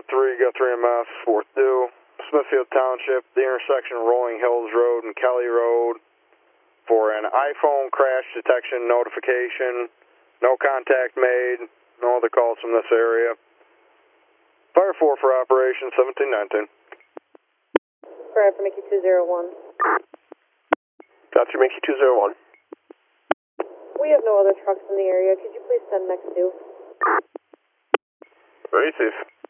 Guthrie MS, 4th due. Smithfield Township, the intersection of Rolling Hills Road and Kelly Road for an iPhone crash detection notification. No contact made, no other calls from this area. Fire 4 for operation 1719. Fire for Mickey 201. Gotcha, Mickey 201. We have no other trucks in the area. Could you please send next due? Receive.